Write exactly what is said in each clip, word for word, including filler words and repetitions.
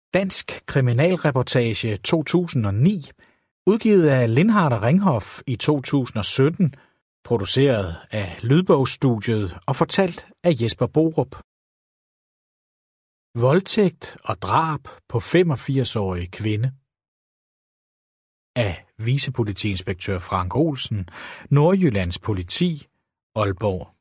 Dansk kriminalreportage to tusind og ni, udgivet af Lindhardt og Ringhof i to tusind og sytten, produceret af Lydbogsstudiet og fortalt af Jesper Borup. Voldtægt og drab på femogfirs-årige kvinde. Af vicepolitiinspektør Frank Olsen, Nordjyllands Politi, Aalborg.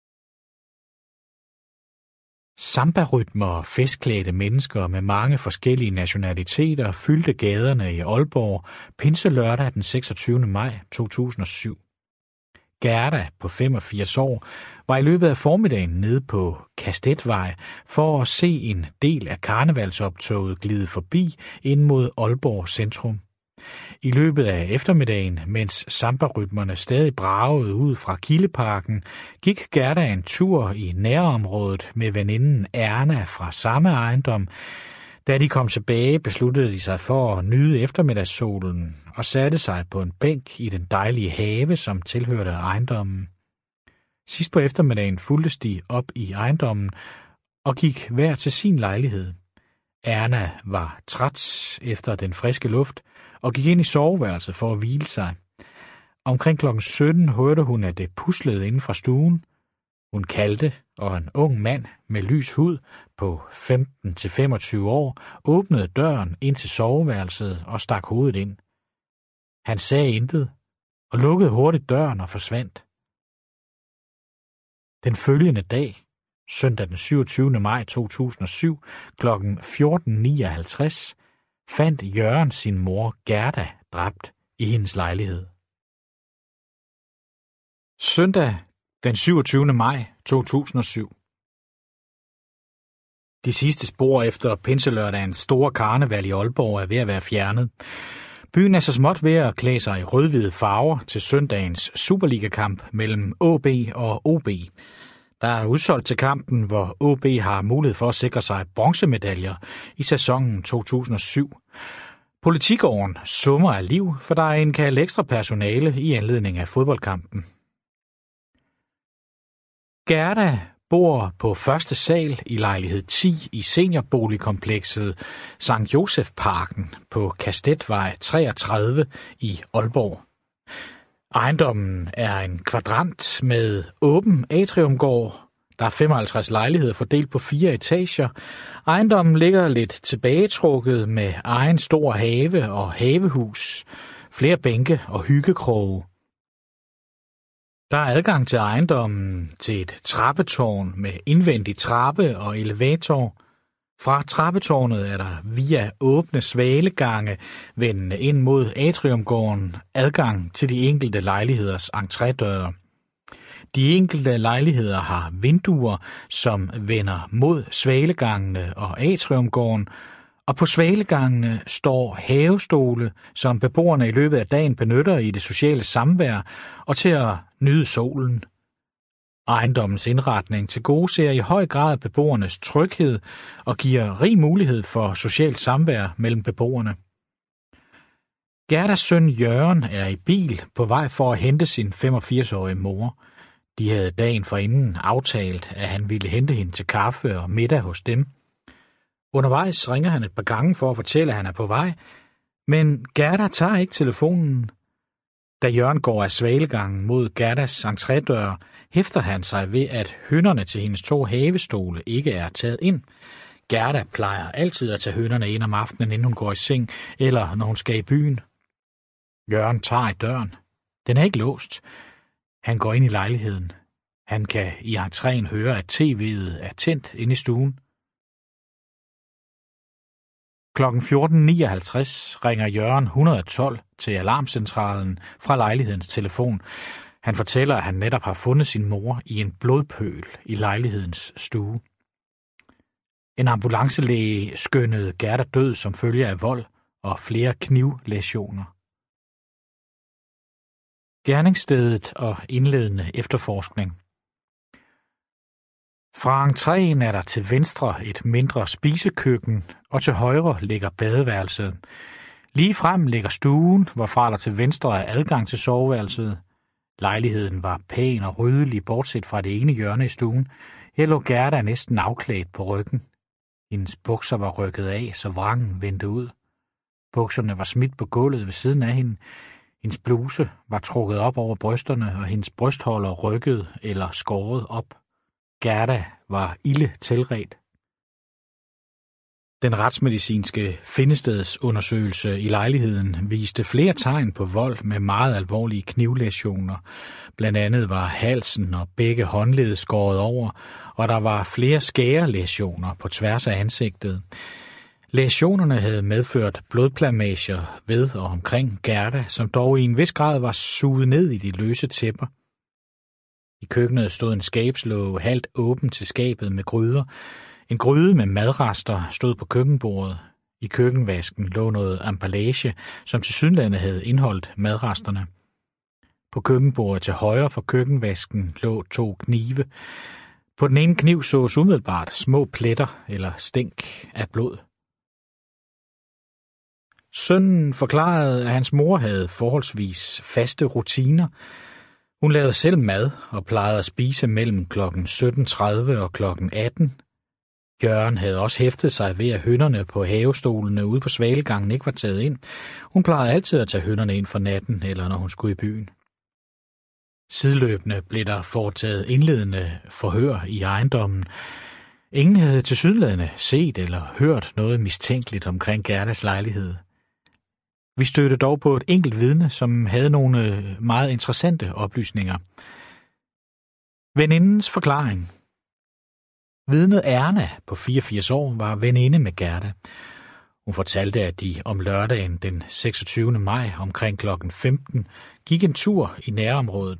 Samba-rytmer og festklædte mennesker med mange forskellige nationaliteter fyldte gaderne i Aalborg pinselørdag den seksogtyvende maj to tusind og syv. Gerda på femogfirs år var i løbet af formiddagen nede på Kastetvej for at se en del af karnevalsoptoget glide forbi ind mod Aalborg centrum. I løbet af eftermiddagen, mens samba-rytmerne stadig bragede ud fra Kildeparken, gik Gerda en tur i nærområdet med veninden Erna fra samme ejendom. Da de kom tilbage, besluttede de sig for at nyde eftermiddagssolen og satte sig på en bænk i den dejlige have, som tilhørte ejendommen. Sidst på eftermiddagen fulgtes de op i ejendommen og gik hver til sin lejlighed. Erna var træt efter den friske luft og gik ind i soveværelset for at hvile sig. Omkring klokken sytten hørte hun, at det puslede inden fra stuen. Hun kaldte, og en ung mand med lys hud på femten til femogtyve år åbnede døren ind til soveværelset og stak hovedet ind. Han sagde intet og lukkede hurtigt døren og forsvandt. Den følgende dag, søndag den syvogtyvende maj to tusind og syv, klokken fjorten nioghalvtreds, fandt Jørgen sin mor Gerda dræbt i hendes lejlighed. Søndag den syvogtyvende maj to tusind og syv. De sidste spor efter pinselørdagens store karneval i Aalborg er ved at være fjernet. Byen er så småt ved at klæde sig i rødhvide farver til søndagens Superliga-kamp mellem A B og O B. Der er udsolgt til kampen, hvor A B har mulighed for at sikre sig bronzemedaljer i sæsonen to tusind og syv. Politigården summer af liv, for der er indkaldt ekstra personale i anledning af fodboldkampen. Gerda bor på første sal i lejlighed ti i seniorboligkomplekset Sankt Josef Parken på Kastetvej treogtredive i Aalborg. Ejendommen er en kvadrant med åben atriumgård. Der er femoghalvtreds lejligheder fordelt på fire etager. Ejendommen ligger lidt tilbagetrukket med egen stor have og havehus, flere bænke og hyggekroge. Der er adgang til ejendommen til et trappetårn med indvendig trappe og elevator. Fra trappetårnet er der via åbne svalegange vendende ind mod atriumgården adgang til de enkelte lejligheders entrédøre. De enkelte lejligheder har vinduer, som vender mod svalegangene og atriumgården, og på svalegangene står havestole, som beboerne i løbet af dagen benytter i det sociale samvær og til at nyde solen. Ejendommens indretning tilgodeser i høj grad beboernes tryghed og giver rig mulighed for socialt samvær mellem beboerne. Gerdas søn Jørgen er i bil på vej for at hente sin femogfirs-årige mor. De havde dagen forinden aftalt, at han ville hente hende til kaffe og middag hos dem. Undervejs ringer han et par gange for at fortælle, at han er på vej, men Gerda tager ikke telefonen. Da Jørgen går af svalegangen mod Gerdas entrédør, hæfter han sig ved, at hønnerne til hendes to havestole ikke er taget ind. Gerda plejer altid at tage hønnerne ind om aftenen, inden hun går i seng, eller når hun skal i byen. Jørgen tager i døren. Den er ikke låst. Han går ind i lejligheden. Han kan i entréen høre, at tv'et er tændt inde i stuen. Klokken fjorten nioghalvtreds ringer Jørgen et hundrede og tolv til alarmcentralen fra lejlighedens telefon. Han fortæller, at han netop har fundet sin mor i en blodpøl i lejlighedens stue. En ambulancelæge skønnede Gerda død som følge af vold og flere knivlæsioner. Gerningsstedet og indledende efterforskning. Fra entréen er der til venstre et mindre spisekøkken, og til højre ligger badeværelset. Lige frem ligger stuen, hvorfra der til venstre er adgang til soveværelset. Lejligheden var pæn og ryddelig, bortset fra det ene hjørne i stuen. Her lå Gerda næsten afklædt på ryggen. Hendes bukser var rykket af, så vrangen vendte ud. Bukserne var smidt på gulvet ved siden af hende. Hendes bluse var trukket op over brysterne, og hendes brystholder rykket eller skåret op. Gerda var ilde tilredt. Den retsmedicinske findestedsundersøgelse i lejligheden viste flere tegn på vold med meget alvorlige knivlæsioner. Blandt andet var halsen og begge håndled skåret over, og der var flere skærelæsioner på tværs af ansigtet. Læsionerne havde medført blodplamager ved og omkring Gerda, som dog i en vis grad var suget ned i de løse tæpper. I køkkenet stod en skabslåge halvt åben til skabet med gryder. En gryde med madrester stod på køkkenbordet. I køkkenvasken lå noget emballage, som tilsyneladende havde indeholdt madresterne. På køkkenbordet til højre for køkkenvasken lå to knive. På den ene kniv sås umiddelbart små pletter eller stænk af blod. Sønnen forklarede, at hans mor havde forholdsvis faste rutiner. Hun lavede selv mad og plejede at spise mellem klokken sytten tredive og klokken atten. Jørgen havde også hæftet sig ved, at hønnerne på havestolene ude på Svalegangen ikke var taget ind. Hun plejede altid at tage hønnerne ind for natten, eller når hun skulle i byen. Sideløbende blev der foretaget indledende forhør i ejendommen. Ingen havde tilsyneladende set eller hørt noget mistænkeligt omkring Gerdas lejlighed. Vi stødte dog på et enkelt vidne, som havde nogle meget interessante oplysninger. Venindens forklaring. Vidnet Erna på fireogfirs år var veninde med Gerda. Hun fortalte, at de om lørdagen den seksogtyvende maj omkring klokken femten gik en tur i nærområdet